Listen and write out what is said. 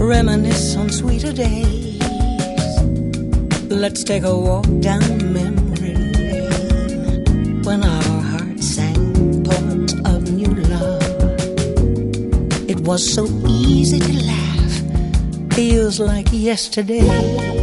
reminisce on sweeter days. Let's take a walk down memory lane when our hearts sang poems of new love. It was so easy to laugh, feels like yesterday.